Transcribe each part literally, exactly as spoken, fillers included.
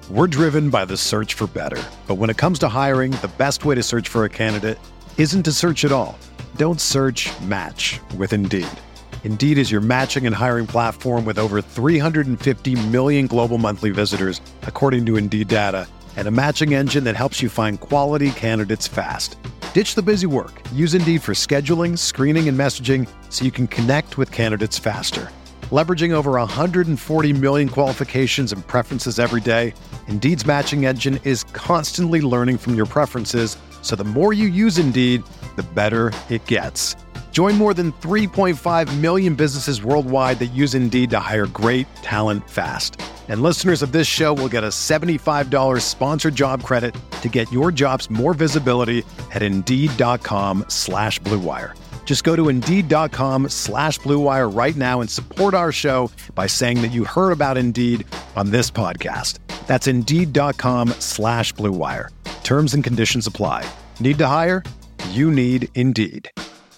We're driven by the search for better. But when it comes to hiring, the best way to search for a candidate isn't to search at all. Don't search, match with Indeed. Indeed is your matching and hiring platform with over three hundred fifty million global monthly visitors, according to Indeed data, and a matching engine that helps you find quality candidates fast. Ditch the busy work. Use Indeed for scheduling, screening, and messaging so you can connect with candidates faster. Leveraging over one hundred forty million qualifications and preferences every day, Indeed's matching engine is constantly learning from your preferences, so the more you use Indeed, the better it gets. Join more than three point five million businesses worldwide that use Indeed to hire great talent fast. And listeners of this show will get a seventy-five dollars sponsored job credit to get your jobs more visibility at Indeed.com slash Blue Wire. Just go to Indeed.com slash Blue Wire right now and support our show by saying that you heard about Indeed on this podcast. That's Indeed.com slash Blue Wire. Terms and conditions apply. Need to hire? You need Indeed.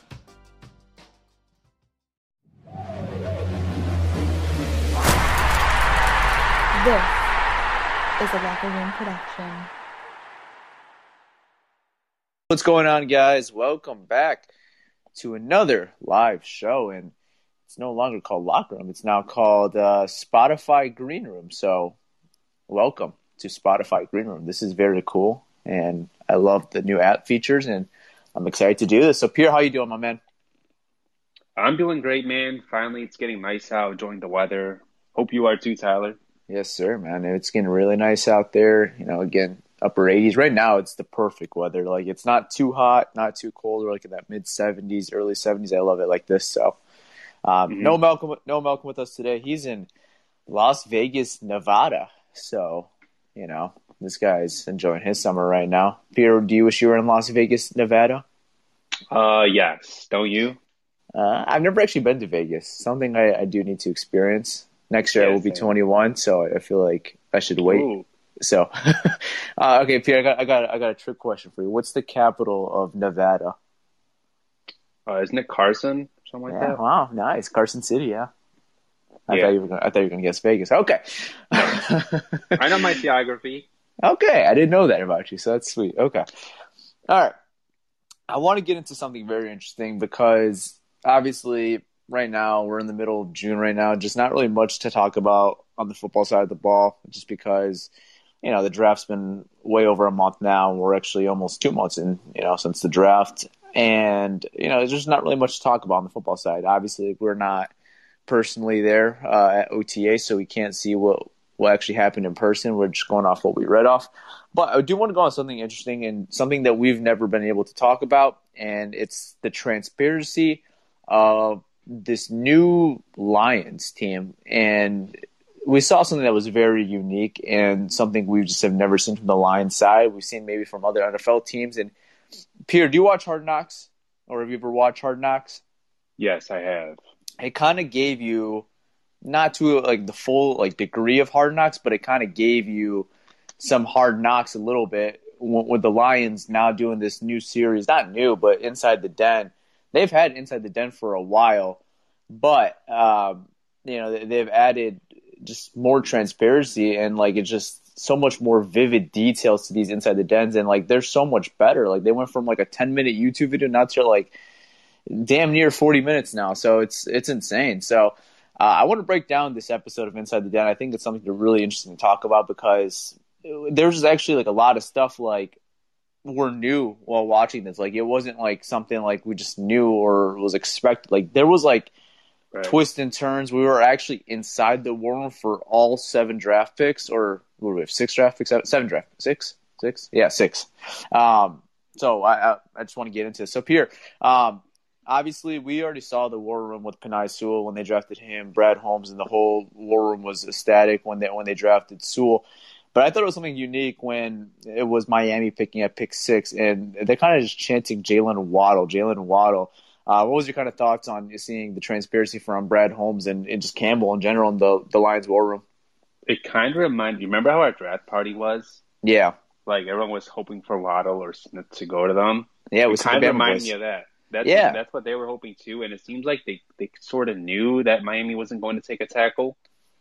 This is a Locker Room production. What's going on, guys? Welcome back to another live show, and it's no longer called Locker Room. It's now called uh, Spotify Green Room. So, welcome to Spotify Green Room. This is very cool, and I love the new app features, and I'm excited to do this. So, Pierre, how you doing, my man? I'm doing great, man. Finally, it's getting nice out, enjoying the weather. Hope you are too, Tyler. Yes, sir, man. It's getting really nice out there. You know, again, upper eighties. Right now, it's the perfect weather. Like, it's not too hot, not too cold. We're like in that mid seventies, early seventies. I love it like this. So, um, Mm-hmm. no Malcolm, no Malcolm with us today. He's in Las Vegas, Nevada. So, you know, this guy's enjoying his summer right now. Peter, do you wish you were in Las Vegas, Nevada? Uh, yes. Don't you? Uh, I've never actually been to Vegas. Something I, I do need to experience. Next year, Yeah, I will be same. twenty-one, so I feel like I should wait. Ooh. So, uh, okay, Pierre, I got, I got, I got a trick question for you. What's the capital of Nevada? Uh, isn't it Carson? Something like Yeah, that? wow, nice, Carson City. Yeah, I Yeah. thought you were, gonna, I thought you were gonna guess Vegas. Okay, I know my geography. okay, I didn't know that about you, so that's sweet. Okay, all right. I want to get into something very interesting because obviously, right now we're in the middle of June. Right now, just not really much to talk about on the football side of the ball, just because you know the draft's been way over a month now, and we're actually almost two months in, you know, since the draft, and you know, there's just not really much to talk about on the football side. Obviously, we're not personally there uh, at O T A, so we can't see what what actually happened in person. We're just going off what we read off. But I do want to go on something interesting and something that we've never been able to talk about, and it's the transparency of this new Lions team. And we saw something that was very unique and something we just have never seen from the Lions side. We've seen maybe from other N F L teams. And Pierre, do you watch Hard Knocks? Or have you ever watched Hard Knocks? Yes, I have. It kind of gave you, not to like the full like degree of Hard Knocks, but it kind of gave you some Hard Knocks a little bit with the Lions now doing this new series. Not new, but Inside the Den. They've had Inside the Den for a while, but um, you know, they've added just more transparency and like it's just so much more vivid details to these Inside the Dens, and like they're so much better. Like they went from like a ten minute YouTube video now to like damn near forty minutes now. So it's it's insane. So uh, I want to break down this episode of Inside the Den. I think it's something really interesting to talk about because there's actually like a lot of stuff like were new while watching this. Like it wasn't like something like we just knew or was expected. Like there was like right. twists and turns. We were actually inside the war room for all seven draft picks, or what do we have? Six draft picks, seven, seven draft picks, six, six, yeah, six. Um, so I, I I just want to get into this. So Pierre, um, obviously we already saw the war room with Penei Sewell when they drafted him, Brad Holmes, and the whole war room was ecstatic when they when they drafted Sewell. But I thought it was something unique when it was Miami picking at pick six, and they're kind of just chanting Jalen Waddle, Jalen Waddle. Uh, what was your kind of thoughts on seeing the transparency from Brad Holmes and, and just Campbell in general in the, the Lions war room? It kind of reminded you, remember how our draft party was? Yeah. Like everyone was hoping for Waddle or Smith to go to them. Yeah, it, it was kind of reminded boys. me of that. That's yeah. what, that's what they were hoping too, and it seems like they, they sort of knew that Miami wasn't going to take a tackle.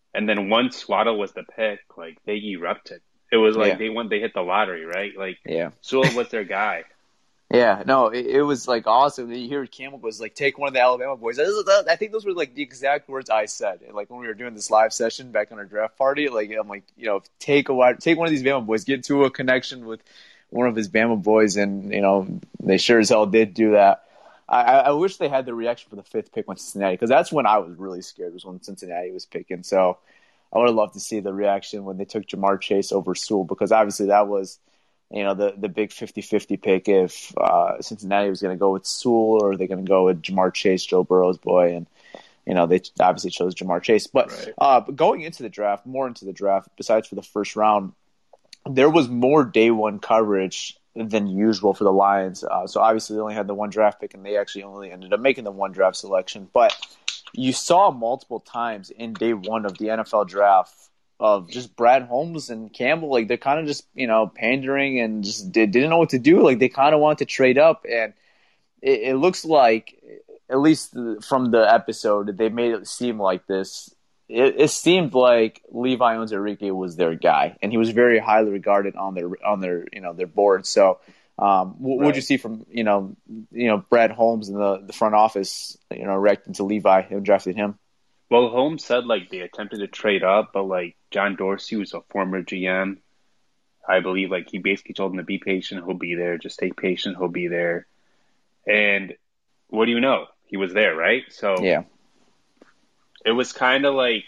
And then once Waddle was the pick, like they erupted. It was like Yeah. they won, they hit the lottery, right? Like Yeah. Sewell was their guy. Yeah, no, it, it was like awesome. You hear Campbell was like, take one of the Alabama boys. I think those were like the exact words I said. Like when we were doing this live session back on our draft party, like I'm like, you know, take a wide, take one of these Bama boys, get to a connection with one of his Bama boys, and you know they sure as hell did do that. I, I wish they had the reaction for the fifth pick when Cincinnati, because that's when I was really scared. Was when Cincinnati was picking. So I would have loved to see the reaction when they took Jamar Chase over Sewell, because obviously that was, you know, the, the big fifty-fifty pick if uh, Cincinnati was going to go with Sewell or they're going to go with Jamar Chase, Joe Burrow's boy. And, you know, they obviously chose Jamar Chase. But, Right. uh, but going into the draft, more into the draft, besides for the first round, there was more day one coverage than usual for the Lions. Uh, so obviously they only had the one draft pick, and they actually only ended up making the one draft selection. But you saw multiple times in day one of the N F L draft of just Brad Holmes and Campbell, like they're kind of just, you know, pandering and just did, didn't know what to do. Like they kind of wanted to trade up, and it, it looks like, at least from the episode, they made it seem like this. It, it seemed like Levi Onwuzurike was their guy, and he was very highly regarded on their on their you know their board. So, um, what would Right. you see from you know you know Brad Holmes in the, the front office, you know, reacting to Levi and drafted him? Well, Holmes said like they attempted to trade up, but like John Dorsey, who's a former G M, I believe like he basically told them to be patient, he'll be there. Just stay patient, he'll be there. And what do you know? He was there, right? So Yeah, it was kind of like,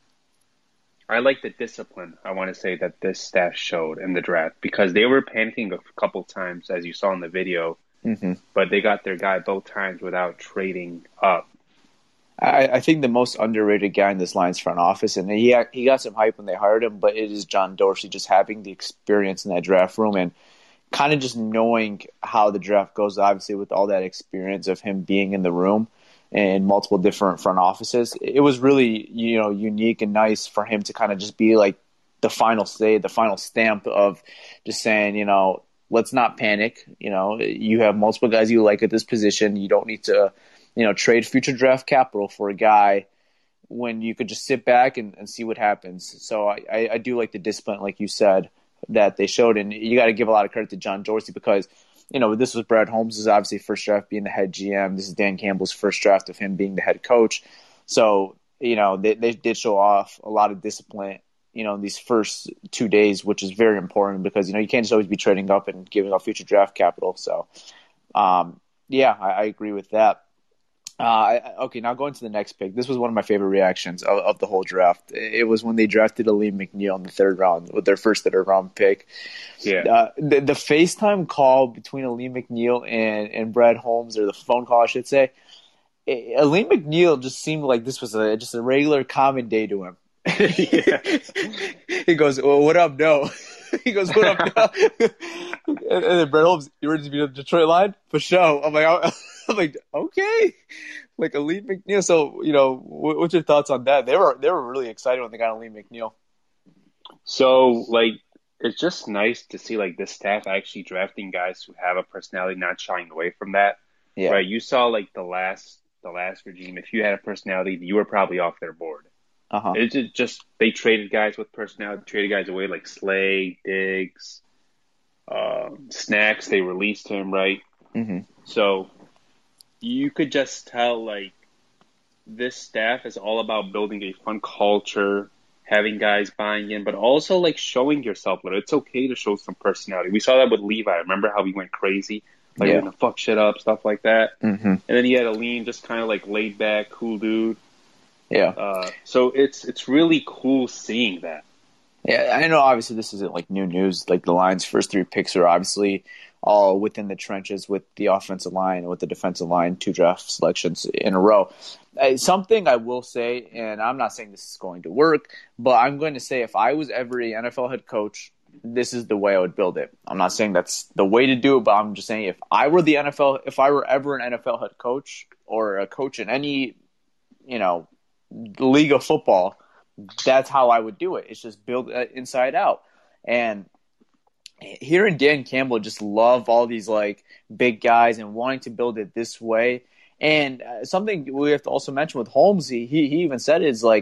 I like the discipline, I want to say, that this staff showed in the draft, because they were panicking a couple times, as you saw in the video, mm-hmm. but they got their guy both times without trading up. I, I think the most underrated guy in this Lions front office, and he he got some hype when they hired him, but it is John Dorsey, just having the experience in that draft room and kind of just knowing how the draft goes, obviously with all that experience of him being in the room in multiple different front offices. It was really, you know, unique and nice for him to kind of just be like the final say, the final stamp of just saying, you know, let's not panic. You know, you have multiple guys you like at this position. You don't need to, you know, trade future draft capital for a guy when you could just sit back and, and see what happens. So I, I, I do like the discipline, like you said, that they showed. And you got to give a lot of credit to John Dorsey, because, you know, this was Brad Holmes' is obviously first draft being the head G M. This is Dan Campbell's first draft of him being the head coach. So, you know, they, they did show off a lot of discipline, you know, in these first two days, which is very important, because, you know, you can't just always be trading up and giving up future draft capital. So, um, yeah, I, I agree with that. Uh, I, okay, now going to the next pick. This was one of my favorite reactions of, of the whole draft. It was when they drafted Aleem McNeil in the third round with their first third round pick. Yeah. Uh, the, the FaceTime call between Aleem McNeil and, and Brad Holmes, or the phone call, I should say, it, Aleem McNeil just seemed like this was a, just a regular common day to him. He goes, well, what up, no? He goes, what up, no? and, and then Brad Holmes, you ready to be on the Detroit line? For sure. I'm like, I'm like, okay. Like Aleem McNeil. So, you know, what, what's your thoughts on that? They were they were really excited when they got Aleem McNeil. So, like, it's just nice to see, like, this staff actually drafting guys who have a personality, not shying away from that. Yeah. Right? You saw, like, the last the last regime, if you had a personality, you were probably off their board. Uh-huh. It's just, just they traded guys with personality, traded guys away, like Slay, Diggs, um, Snacks. They released him, right? Mm-hmm. So you could just tell, like, this staff is all about building a fun culture, having guys buying in, but also, like, showing yourself a little. It's okay to show some personality. We saw that with Levi. Remember how he went crazy? Like, Yeah. we're going to fuck shit up, stuff like that. Mm-hmm. And then he had Aleem, just kind of, like, laid back, cool dude. Yeah. Uh, so it's it's really cool seeing that. Yeah, I know obviously this isn't like new news. Like the Lions' first three picks are obviously all within the trenches with the offensive line and with the defensive line, two draft selections in a row. Uh, something I will say, and I'm not saying this is going to work, but I'm going to say if I was ever a N F L head coach, this is the way I would build it. I'm not saying that's the way to do it, but I'm just saying if I were the N F L, if I were ever an N F L head coach or a coach in any, you know, league of football, that's how I would do it. It's just build it inside out. And hearing Dan Campbell just love all these like big guys and wanting to build it this way. And uh, something we have to also mention with Holmes, he he even said is like,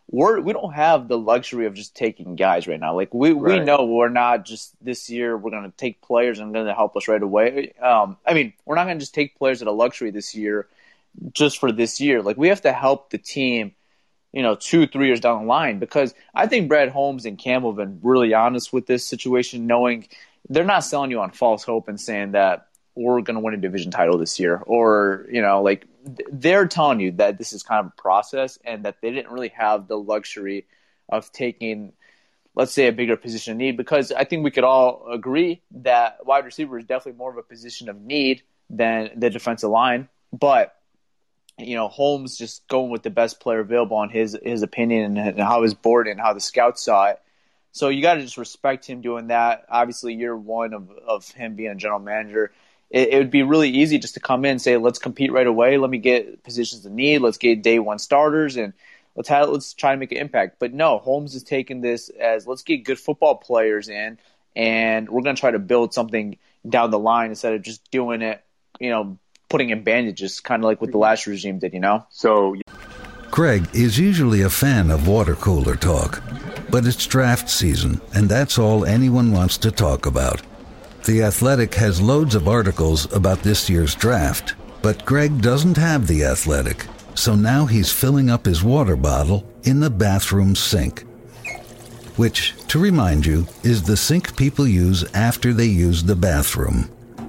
we're we don't have the luxury of just taking guys right now. Like we, we Right. know we're not just this year we're going to take players and going to help us right away. Um, I mean, we're not going to just take players at a luxury this year just for this year. Like we have to help the team, you know, two, three years down the line, because I think Brad Holmes and Campbell have been really honest with this situation, knowing they're not selling you on false hope and saying that we're going to win a division title this year, or, you know, like they're telling you that this is kind of a process and that they didn't really have the luxury of taking, let's say, a bigger position of need, because I think we could all agree that wide receiver is definitely more of a position of need than the defensive line. But, you know, Holmes just going with the best player available on his, his opinion and how his board and how the scouts saw it. So you got to just respect him doing that. Obviously, year one of, of him being a general manager, it, it would be really easy just to come in and say, let's compete right away. Let me get positions of need. Let's get day one starters, and let's have, let's try to make an impact. But no, Holmes is taking this as, let's get good football players in, and we're going to try to build something down the line instead of just doing it, you know, putting in bandages, kind of like what the last regime did, you know? So Greg is usually a fan of water cooler talk, but it's draft season, and that's all anyone wants to talk about. The Athletic has loads of articles about this year's draft, but Greg doesn't have The Athletic, so now he's filling up his water bottle in the bathroom sink, which, to remind you, is the sink people use after they use the bathroom.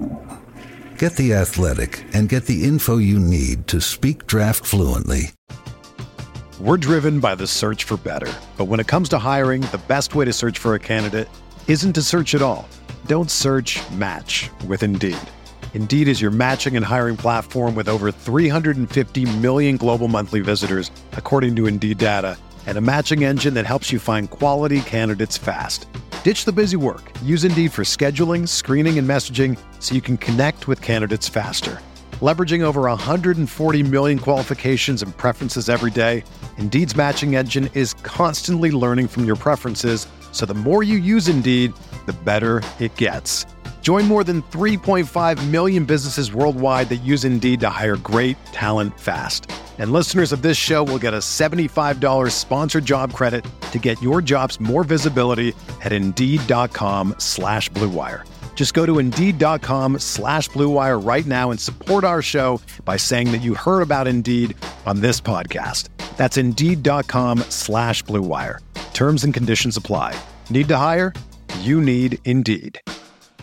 Get The Athletic and get the info you need to speak draft fluently. We're driven by the search for better. But when it comes to hiring, the best way to search for a candidate isn't to search at all. Don't search, match with Indeed. Indeed is your matching and hiring platform with over three hundred fifty million global monthly visitors, according to Indeed data, and a matching engine that helps you find quality candidates fast. Ditch the busy work. Use Indeed for scheduling, screening, and messaging so you can connect with candidates faster. Leveraging over one hundred forty million qualifications and preferences every day, Indeed's matching engine is constantly learning from your preferences, so the more you use Indeed, the better it gets. Join more than three point five million businesses worldwide that use Indeed to hire great talent fast. And listeners of this show will get a seventy-five dollars sponsored job credit to get your jobs more visibility at Indeed.com slash Blue Wire. Just go to Indeed.com slash Blue Wire right now and support our show by saying that you heard about Indeed on this podcast. That's Indeed.com slash Blue Wire. Terms and conditions apply. Need to hire? You need Indeed. you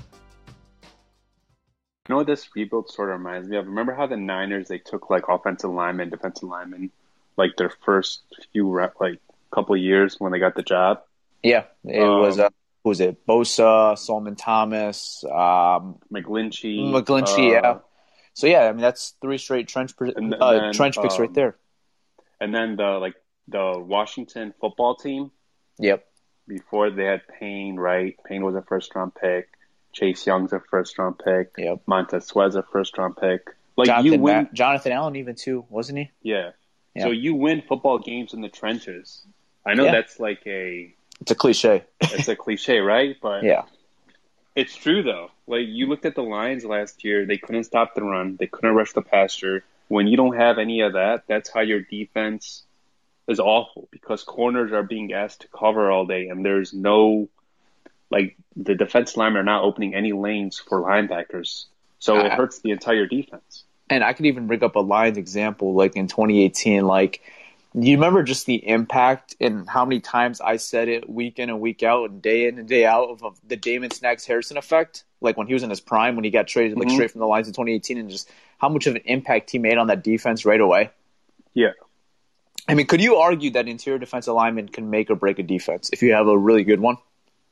know what this rebuild sort of reminds me of? Remember how the Niners, they took like offensive linemen, defensive linemen, like their first few rep, like couple of years when they got the job? Yeah, it Um, was, uh, who was it? Bosa, Solomon Thomas, um, McGlinchey. McGlinchey, uh, yeah. So, yeah, I mean, that's three straight trench per- And uh, then, trench picks um, right there. And then the like the Washington football team, Yep. before they had Payne, right? Payne was a first round pick. Chase Young's a first round pick. Yep. Montez Sweat's a first round pick. Like Jonathan, you win, Ma- Jonathan Allen even too, wasn't he? yeah. Yeah. So you win football games in the trenches. I know Yeah. that's like a It's a cliche. it's a cliche, right? But Yeah. it's true though. Like you looked at the Lions last year, they couldn't stop the run, they couldn't rush the passer. When you don't have any of that, that's how your defense is awful, because corners are being asked to cover all day, and there's no, like, the defense linemen are not opening any lanes for linebackers. So it I- hurts the entire defense. And I could even bring up a Lions example, like in twenty eighteen. Like, you remember just the impact and how many times I said it week in and week out and day in and day out of, of the Damon Snacks Harrison effect? Like when he was in his prime, when he got traded like Mhm. straight from the Lions in twenty eighteen, and just how much of an impact he made on that defense right away. Yeah. I mean, could you argue that interior defensive linemen can make or break a defense if you have a really good one?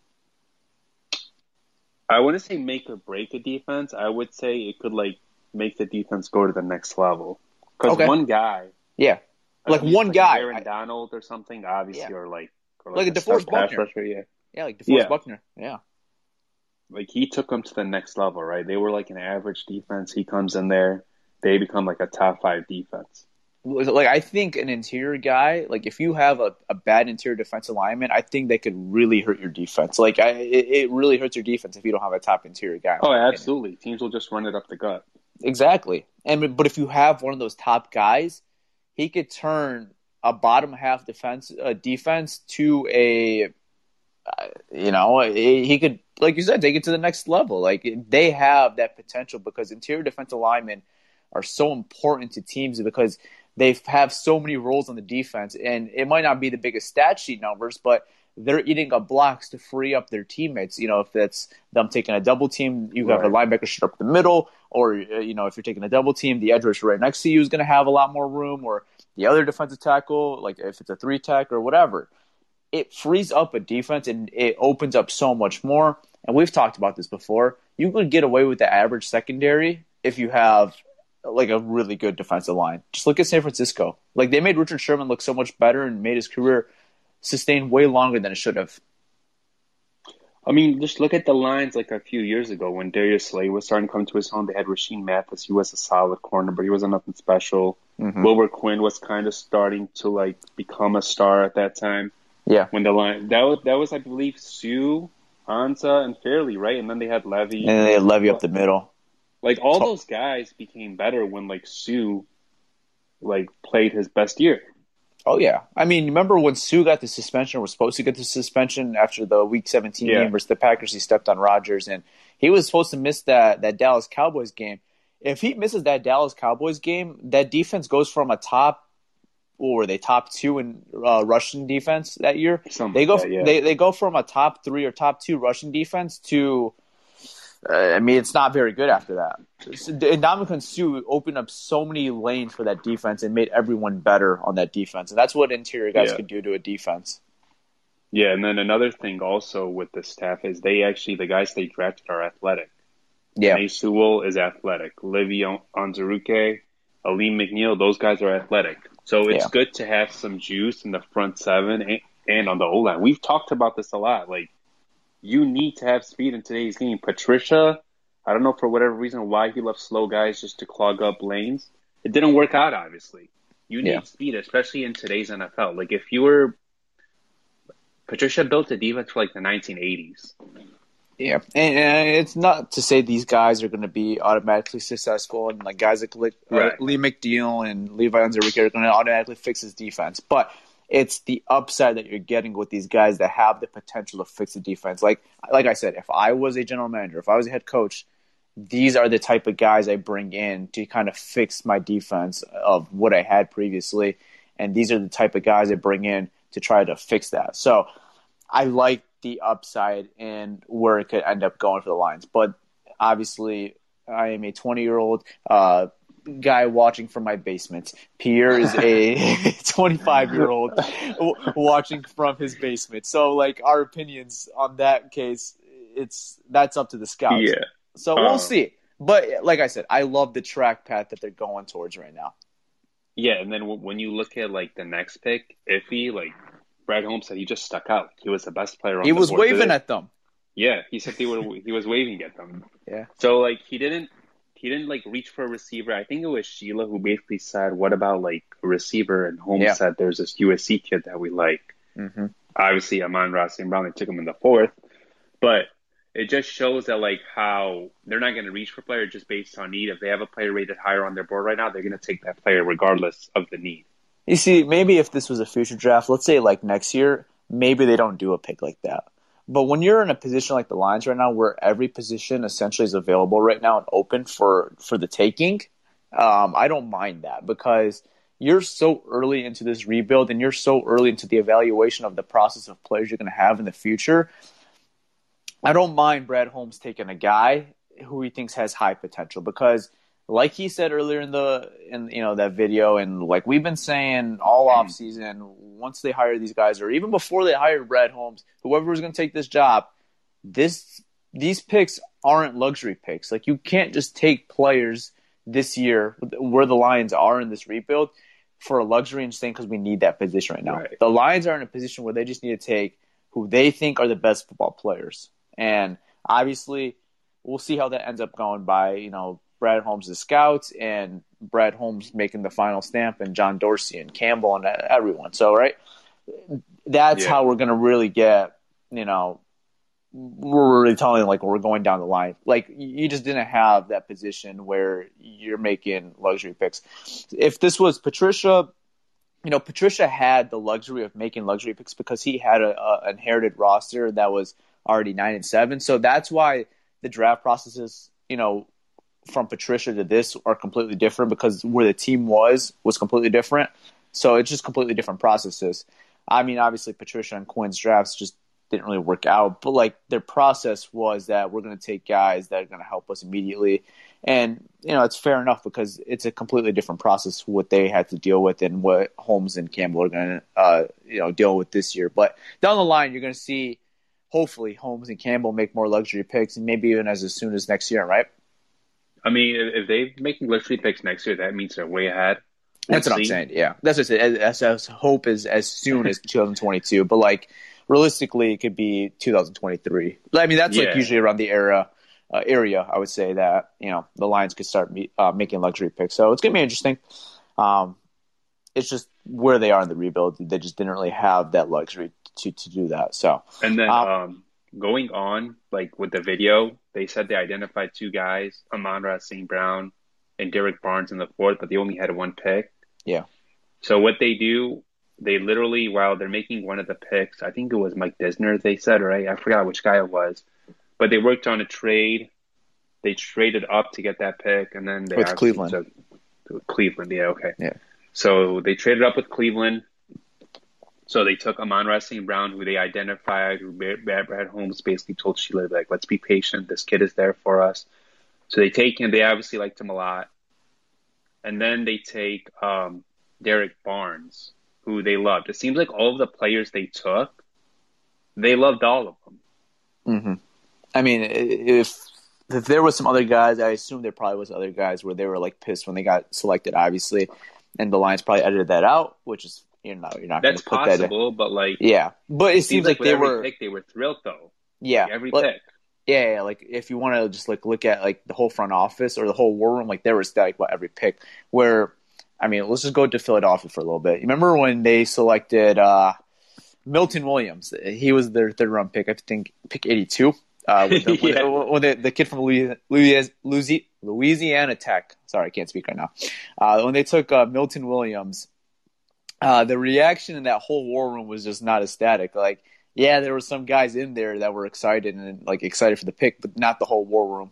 I wouldn't say make or break a defense. I would say it could, like, make the defense go to the next level. Because Okay. one guy, Yeah. Like at least, one like guy. Aaron I- Donald or something, obviously, Yeah. or like, or Like a star DeForest pass Buckner. rusher, yeah. Yeah, like DeForest Yeah. Buckner. Yeah. Like, he took them to the next level, right? They were like an average defense. He comes in there, they become like a top five defense. Like, I think an interior guy, like if you have a, a bad interior defensive lineman, I think that could really hurt your defense. Like, I, it, it really hurts your defense if you don't have a top interior guy. in Oh, my opinion. absolutely. Teams will just run it up the gut. Exactly. And but if you have one of those top guys, he could turn a bottom half defense uh, defense to a, uh, you know, he could, like you said, take it to the next level. Like they have that potential because interior defensive linemen are so important to teams because they have so many roles on the defense, and it might not be the biggest stat sheet numbers, but they're eating up blocks to free up their teammates. You know, if that's them taking a double team, you have Right. a linebacker straight up the middle, or, you know, if you're taking a double team, the edge rusher right next to you is going to have a lot more room, or the other defensive tackle, like if it's a three tech or whatever. It frees up a defense and it opens up so much more. And we've talked about this before. You could get away with the average secondary if you have like a really good defensive line. Just look at San Francisco. Like they made Richard Sherman look so much better and made his career sustain way longer than it should have. I mean, just look at the lines like a few years ago when Darius Slay was starting to come to his own. They had Rasheed Mathis. He was a solid corner, but he wasn't nothing special. Mm-hmm. Wilbur Quinn was kind of starting to like become a star at that time. Yeah. When the line that was, that was I believe Sue, Ansa, and Fairley, right? And then they had Levy. And they had Levy up the middle. Like all those guys became better when like Sue, like played his best year. Oh yeah, I mean, remember when Sue got the suspension, or was supposed to get the suspension after the Week seventeen Yeah. game versus the Packers? He stepped on Rodgers, and he was supposed to miss that that Dallas Cowboys game. If he misses that Dallas Cowboys game, that defense goes from a top, or were they top two in uh, rushing defense that year? Something they go like that, yeah. they they go from a top three or top two rushing defense to. Uh, I mean, it's not very good after that. And Ndamukong Suh opened up so many lanes for that defense and made everyone better on that defense. And that's what interior guys Yeah. could do to a defense. Yeah, and then another thing also with the staff is they actually, the guys they drafted are athletic. Yeah. Nate Sewell is athletic. Livy Onzuruke, Aleem McNeil, those guys are athletic. So it's Yeah. good to have some juice in the front seven and, and on the O-line. We've talked about this a lot. Like, you need to have speed in today's game. Patricia, I don't know for whatever reason why he left slow guys just to clog up lanes. It didn't work out, obviously. You need Yeah. speed, especially in today's N F L. Like, if you were Patricia built a defense for like the nineteen eighties. Yeah. And, and it's not to say these guys are going to be automatically successful, and like guys like Lee, Right. uh, Lee McNeil and Levi Onwuzurike are going to automatically fix his defense. But it's the upside that you're getting with these guys that have the potential to fix the defense. Like like I said, if I was a general manager, if I was a head coach, these are the type of guys I bring in to kind of fix my defense of what I had previously. And these are the type of guys I bring in to try to fix that. So I like the upside and where it could end up going for the Lions. But obviously, I am a twenty-year-old uh, guy watching from my basement. Pierre is a twenty-five-year-old watching from his basement. So, like, our opinions on that case, it's that's up to the scouts. Yeah. So we'll Um, see. But like I said, I love the track path that they're going towards right now. Yeah, and then w- when you look at like the next pick, Iffy, like Brad Holmes said, he just stuck out. He was the best player on He the was board. waving Today. at them. Yeah, he said they were. He was waving at them. Yeah. So like he didn't. He didn't like reach for a receiver. I think it was Sheila who basically said, "What about like a receiver?" And Holmes Yeah. said, "There's this U S C kid that we like." Mm-hmm. Obviously, Amon-Ra Saint Brown. They took him in the fourth, but it just shows that like how they're not going to reach for a player just based on need. If they have a player rated higher on their board right now, they're going to take that player regardless of the need. You see, maybe if this was a future draft, let's say like next year, maybe they don't do a pick like that. But when you're in a position like the Lions right now, where every position essentially is available right now and open for, for the taking, um, I don't mind that because you're so early into this rebuild and you're so early into the evaluation of the process of players you're going to have in the future. I don't mind Brad Holmes taking a guy who he thinks has high potential because, like he said earlier in the in you know that video, and like we've been saying all off season, once they hire these guys, or even before they hired Brad Holmes, whoever was going to take this job, this these picks aren't luxury picks. Like you can't just take players this year where the Lions are in this rebuild for a luxury and saying because we need that position right now. Right. The Lions are in a position where they just need to take who they think are the best football players. And obviously, we'll see how that ends up going by, you know, Brad Holmes' scouts and Brad Holmes making the final stamp and John Dorsey and Campbell and everyone. So, right, that's Yeah. how we're going to really get, you know, we're really telling like we're going down the line. Like you just didn't have that position where you're making luxury picks. If this was Patricia, you know, Patricia had the luxury of making luxury picks because he had a, a inherited roster that was already nine and seven. So that's why the draft processes, you know, from Patricia to this are completely different because where the team was was completely different. So it's just completely different processes. I mean, obviously Patricia and Quinn's drafts just didn't really work out, but like their process was that we're going to take guys that are going to help us immediately. And, you know, it's fair enough because it's a completely different process what they had to deal with and what Holmes and Campbell are going to, uh, you know, deal with this year. But down the line, you're going to see, hopefully, Holmes and Campbell make more luxury picks and maybe even as, as soon as next year, right? I mean, if they're making luxury picks next year, that means they're way ahead. That's what I'm saying, yeah. That's what I said. As, as hope is as soon as twenty twenty-two. But, like, realistically, it could be two thousand twenty-three. I mean, that's, yeah. like, usually around the era. Uh, area, I would say that, you know, the Lions could start me, uh, making luxury picks. So it's going to be interesting. Um, it's just where they are in the rebuild. They just didn't really have that luxury to, to do that. So, and then um, um, going on, like with the video, they said they identified two guys, Amon-Ra Saint Brown and Derek Barnes in the fourth, but they only had one pick. Yeah. So what they do, they literally, while they're making one of the picks, I think it was Mike Disner, they said, right? I forgot which guy it was. But they worked on a trade. They traded up to get that pick, and then they with Cleveland. Took, with Cleveland, yeah, okay. Yeah. So they traded up with Cleveland. So they took Amon-Ra Saint Brown, who they identified, who Brad Holmes basically told Sheila, like, let's be patient. This kid is there for us. So they take him. They obviously liked him a lot. And then they take um, Derek Barnes, who they loved. It seems like all of the players they took, they loved all of them. Mm-hmm. I mean, if if there was some other guys, I assume there probably was other guys where they were like pissed when they got selected, obviously, and the Lions probably edited that out, which is you know you're not going to put that in. That's possible, but like yeah, but it, it seems, seems like, like they were pick, they were thrilled though. Yeah, like every like, pick. Yeah, yeah, like if you want to just like look at like the whole front office or the whole war room, like they were ecstatic about every pick. Where I mean, let's just go to Philadelphia for a little bit. You remember when they selected uh, Milton Williams? He was their third round pick, I think, pick eighty-two. Uh, with the, yeah. with, with the, the kid from Louisiana, Louisiana Tech. Sorry, I can't speak right now. Uh, when they took uh, Milton Williams, uh, the reaction in that whole war room was just not ecstatic. Like, yeah, there were some guys in there that were excited and like excited for the pick, but not the whole war room.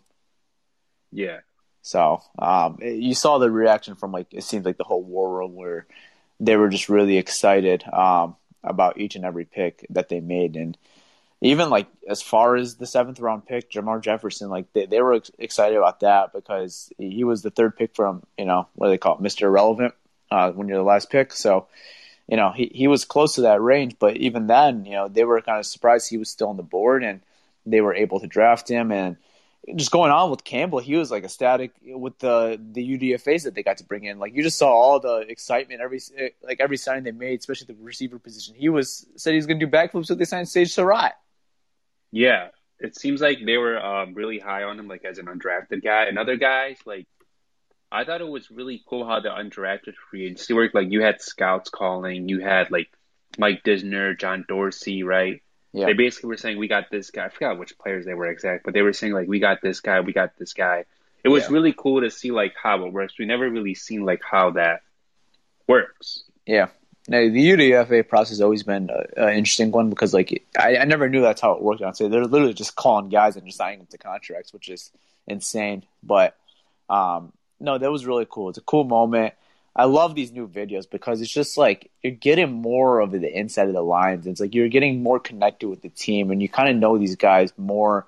Yeah. So um, you saw the reaction from like it seems like the whole war room where they were just really excited um, about each and every pick that they made. And even like as far as the seventh round pick, Jermar Jefferson, like they, they were ex- excited about that because he was the third pick from, you know, what do they call it, Mister Irrelevant uh, when you're the last pick. So, you know, he, he was close to that range, but even then, you know, they were kind of surprised he was still on the board and they were able to draft him. And just going on with Campbell, he was like ecstatic with the the U D F As that they got to bring in. Like you just saw all the excitement every like every signing they made, especially the receiver position. He was said he was going to do backflips, so they signed Sage Surratt. Yeah, it seems like they were um, really high on him, like as an undrafted guy. And other guys, like I thought it was really cool how the undrafted free agency worked. Like you had scouts calling, you had like Mike Disner, John Dorsey, right? Yeah. They basically were saying, we got this guy. I forgot which players they were exact, but they were saying, like, we got this guy, we got this guy. It was yeah. really cool to see, like, how it works. We never really seen, like, how that works. Yeah. Now, the U D F A process has always been an interesting one because, like, I, I never knew that's how it worked. I'd say they're literally just calling guys and just signing them to contracts, which is insane. But, um, no, that was really cool. It's a cool moment. I love these new videos because it's just like you're getting more of the inside of the Lions. It's like you're getting more connected with the team and you kind of know these guys more.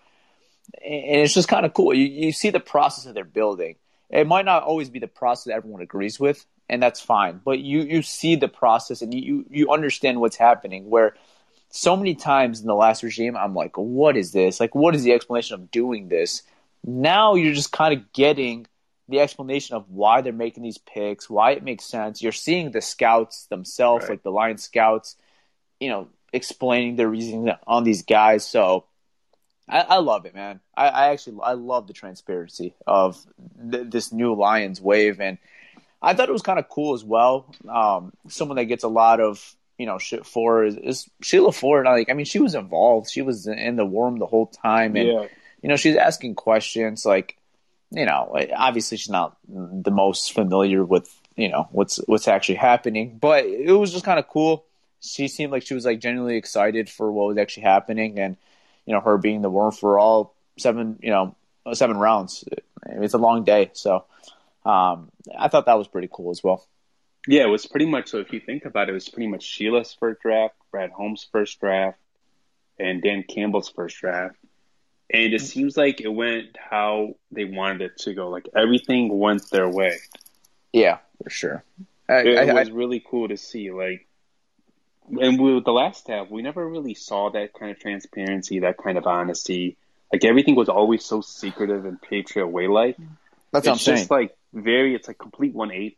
And it's just kind of cool. You, you see the process that they're building. It might not always be the process that everyone agrees with, and that's fine. But you, you see the process and you, you understand what's happening. Where so many times in the last regime, I'm like, what is this? Like, what is the explanation of doing this? Now you're just kind of getting the explanation of why they're making these picks, why it makes sense. You're seeing the scouts themselves, right. like the Lions scouts, you know, explaining their reasoning on these guys. So I, I love it, man. I, I actually I love the transparency of th- this new Lions wave, and I thought it was kind of cool as well. Um, someone that gets a lot of you know shit for is, is Sheila Ford. Like, I mean, she was involved. She was in the war room the whole time, and yeah. you know, she's asking questions like. You know, obviously she's not the most familiar with you know, what's what's actually happening. But it was just kind of cool. She seemed like she was like genuinely excited for what was actually happening, and you know, her being the worm for all seven, you know, seven rounds. It's a long day, so um, I thought that was pretty cool as well. Yeah, it was pretty much. So if you think about it, it was pretty much Sheila's first draft, Brad Holmes' first draft, and Dan Campbell's first draft. And it seems like it went how they wanted it to go. Like everything went their way. Yeah, for sure. I, it I, was I, really cool to see. Like, and with the last tab, we never really saw that kind of transparency, that kind of honesty. Like everything was always so secretive and Patriot way like. That's what I'm it's saying. just like very. It's like complete one eighty.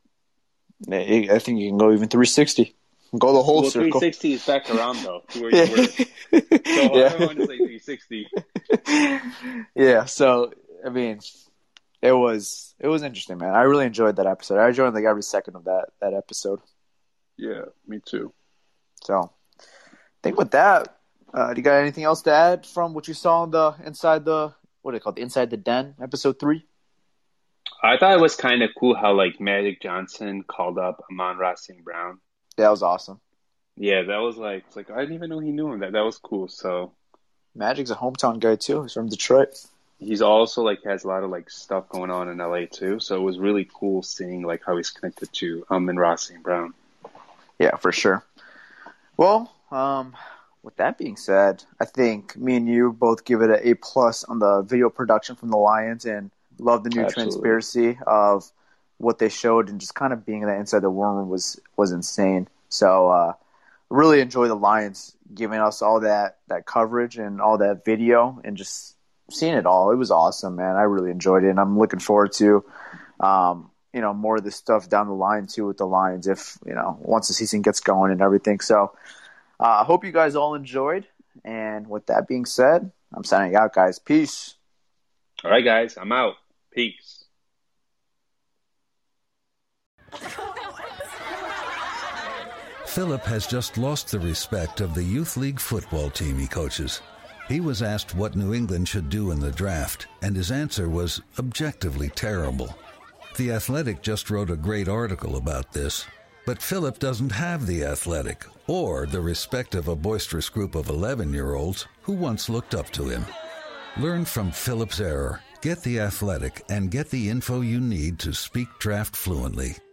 I think you can go even three sixty. Go the whole well, circle. three sixty is back around though, to where you were. So Yeah. I don't want to say three sixty. Yeah. So I mean, it was it was interesting, man. I really enjoyed that episode. I enjoyed like every second of that that episode. Yeah, me too. So I think with that, uh, do you got anything else to add from what you saw in the inside the what do they call it, the Inside the Den episode three? I thought it was kind of cool how like Magic Johnson called up Amon-Ra Saint Brown. Yeah, that was awesome. Yeah, that was like, it's like I didn't even know he knew him. That that was cool. So Magic's a hometown guy too. He's from Detroit. he's also like has a lot of like stuff going on in L A too. So it was really cool seeing like how he's connected to Amon-Ra Saint Brown. Yeah, for sure. Well, um, with that being said, I think me and you both give it an A plus on the video production from the Lions, and love the new Absolutely. transparency of what they showed, and just kind of being that inside the war room was was insane. So uh, really enjoy the Lions giving us all that that coverage and all that video, and just seeing it all. It was awesome, man. I really enjoyed it, and I'm looking forward to um, you know, more of this stuff down the line too with the Lions, if you know, once the season gets going and everything. So I uh, hope you guys all enjoyed, and with that being said, I'm signing out, guys. Peace. All right, guys, I'm out. Peace. Philip has just lost the respect of the Youth League football team he coaches. He was asked what New England should do in the draft, and his answer was objectively terrible. The Athletic just wrote a great article about this, but Philip doesn't have the Athletic or the respect of a boisterous group of eleven-year-olds who once looked up to him. Learn from Philip's error. Get the Athletic and get the info you need to speak draft fluently.